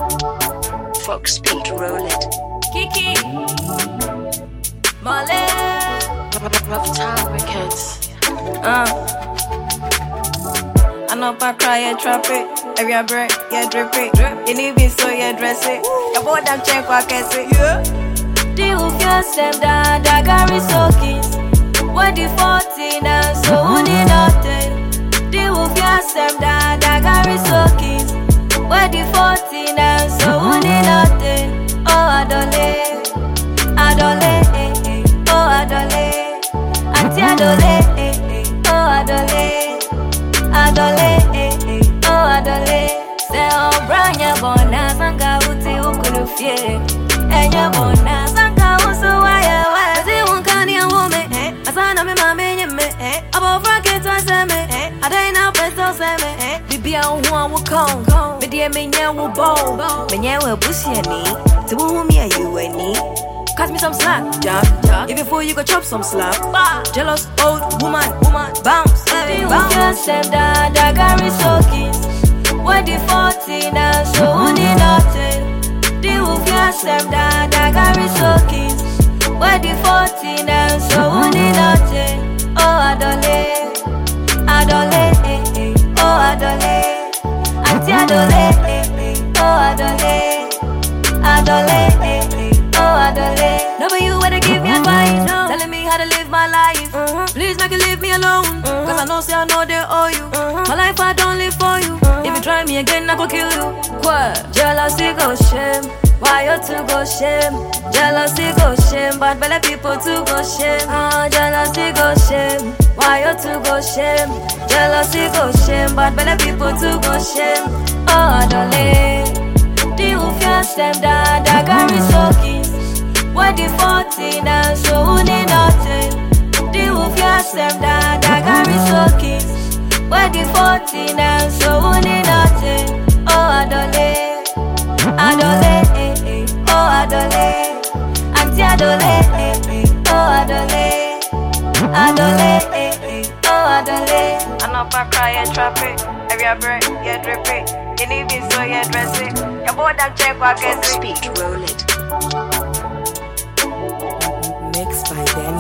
Fox Speed, roll it. Kiki, Molly, Rough Town Records. I know I cry, yeah, trap it. Every break, yeah, drip it. You need me, so yeah, dress it. Your boy, damn check, what can say? Yeah. The Ufia said that I got soakings. What the 14 and so only nothing. The Ufia said that I got soakings. What the 14 and so only nothing. Oh, Adole, oh, Adole, Auntie Adole, oh, Adole, oh, Adole. Say, oh, Branya Bona, Sanga Uti Ukulufie, and your Bona, Sanga Usu, why, they won't can you woman, as I know me, mammy, me, about Frankie to say me, I don't know, but so say me, Bibi, one will come, but dear Minya will bow, Minya will push your knee, to whom you and me. Cut me some slack, Jack. If you fool, you go chop some slap. Jealous old woman, bounce, bounce. Just said that I got soakings. What the 14 and so only nothing. The wolf just said that I got soakings. What the 14 and so only nothing. Oh, Adole, oh, Adole, Auntie Adole, oh, Adole, oh, Adole. No, but you wanna give me advice, telling me how to live my life. Please make you leave me alone, cause I know, say I know they owe you. My life I don't live for you. If you try me again, I go kill you. What? Jealousy go shame. Why you two go shame? Jealousy go shame. Bad belly people too go shame. Jealousy go shame. Why you two go shame? Jealousy go shame. Bad belly people too go shame. Oh, Adole. The Ufia said that I got soakings. What the 14 and so only nothing. The Ufia said that I got soakings. What the 14 and so only nothing. Oh, Adole, oh, Adole, Auntie Adole, oh, Adole, oh, Adole. I know if I cry, yeah, trap it. Every break, yeah, drip it. You need me, so yeah, dress it. Your boy, damn check, what can Fox say? Speed, roll it. Mixed by them.